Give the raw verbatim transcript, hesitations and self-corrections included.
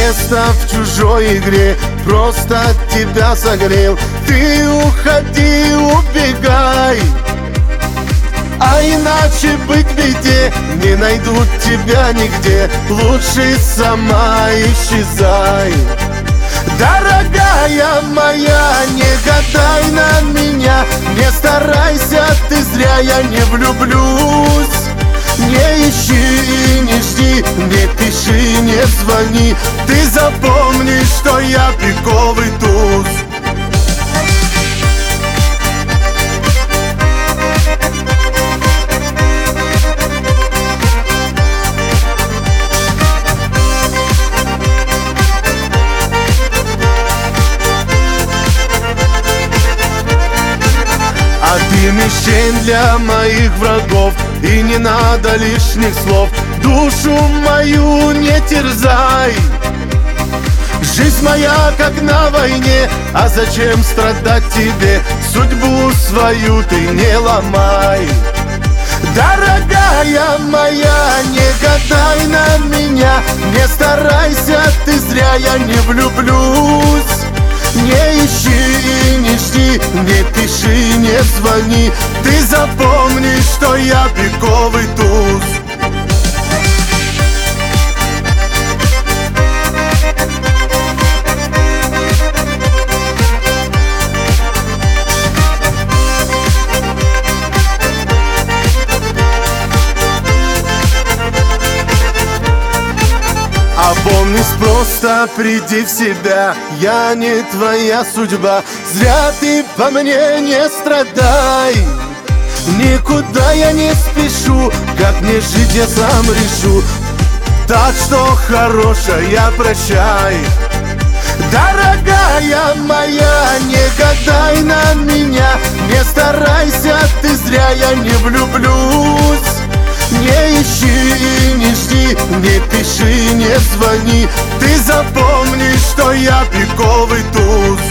место в чужой игре, просто тебя согрел. Ты уходи, убегай, а иначе быть в беде. Не найдут тебя нигде, лучше сама исчезай. Дорогая моя, не гадай на меня, не старайся ты зря, я не влюблюсь. Не ищи и не жди, не пиши, не звони. Ты запомни, что я пиковый туз. А ты мишень для моих врагов, и не надо лишних слов. Душу мою не терзай, жизнь моя как на войне. А зачем страдать тебе, судьбу свою ты не ломай. Дорогая моя, не гадай на меня, не старайся ты зря, я не влюблюсь. Не ищи и не жди, не пиши, не звони. Ты запомни, что я пиковый туз. Опомнись, просто приди в себя, я не твоя судьба. Зря ты по мне не страдай. Никуда я не спешу, как мне жить я сам решу. Так что, хорошая, прощай. Дорогая моя, не гадай на меня, не старайся ты зря, я не влюблюсь. Не ищи и не жди, не пиши, не звони. Ты запомни, что я пиковый туз.